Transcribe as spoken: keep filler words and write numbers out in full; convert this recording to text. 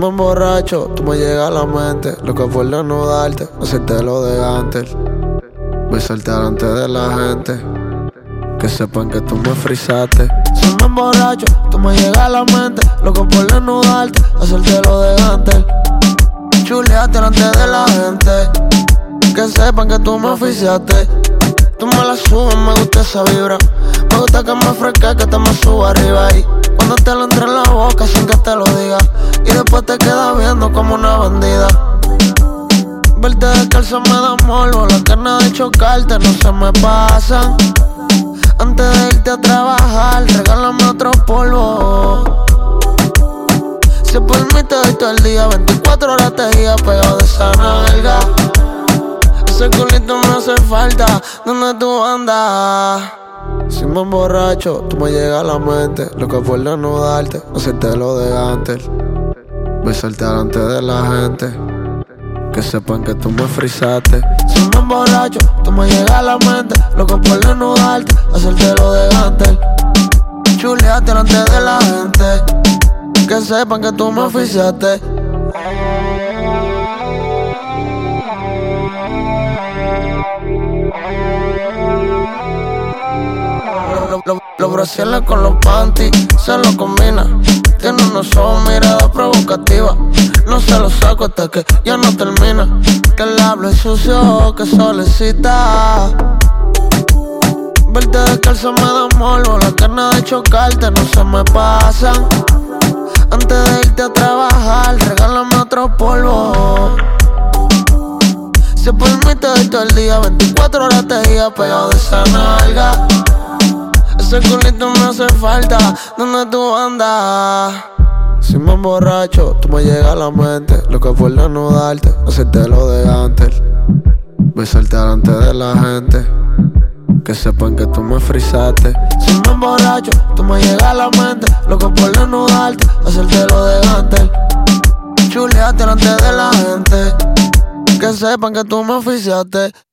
me emborracho, tú me llegas a la mente. Lo que por desnudarte, hacerte lo de antes. Besarte delante de la gente, que sepan que tú me frisaste. Si me emborracho, tú me llegas a la mente. Lo que por desnudarte, hacerte lo de antes. Chulearte delante de la gente, que sepan que tú me oficiaste. Tú me la subes, me gusta esa vibra. Me gusta que me fresque, que te me suba arriba ahí. Cuando te lo entre en la boca sin que te lo diga. Y después te quedas viendo como una bandida. Verte descalzo me da morbo. Las ganas de chocarte no se me pasan. Antes de irte a trabajar, regálame otro polvo. Si por mí te doy todo el día, veinticuatro horas te guía pegado de esa nalga. Ese culito me hace falta, ¿dónde tú andas? Si me emborracho, tú me llegas a la mente. Lo que por desnudarte, hacerte lo de antes. Besarte delante de la gente, que sepan que tú me frisaste. Si me emborracho, tú me llegas a la mente. Lo que por desnudarte, hacerte lo de antes. Chulearte delante de la gente, que sepan que tú me oficiaste. Los brasiles con los panties se lo combina. Tiene unos ojos, mirada provocativa. No se lo saco hasta que ya no termina. Que el hablo es sucio, que solicita. Verte descalzo me da morbo. Las ganas de chocarte no se me pasan. Antes de irte a trabajar, regálame otro polvo. Si por mí te doy todo el día, veinticuatro horas te guía pegado de esa nalga. Ese culito me hace falta, ¿dónde tú andas? Si me emborracho, tú me llegas a la mente. Lo que por desnudarte, hacerte lo de antes. Besarte delante de la gente, que sepan que tú me frisaste. Si me emborracho, tú me llegas a la mente. Lo que por desnudarte, hacerte lo de antes. Chulearte delante de la gente, que sepan que tú me oficiaste.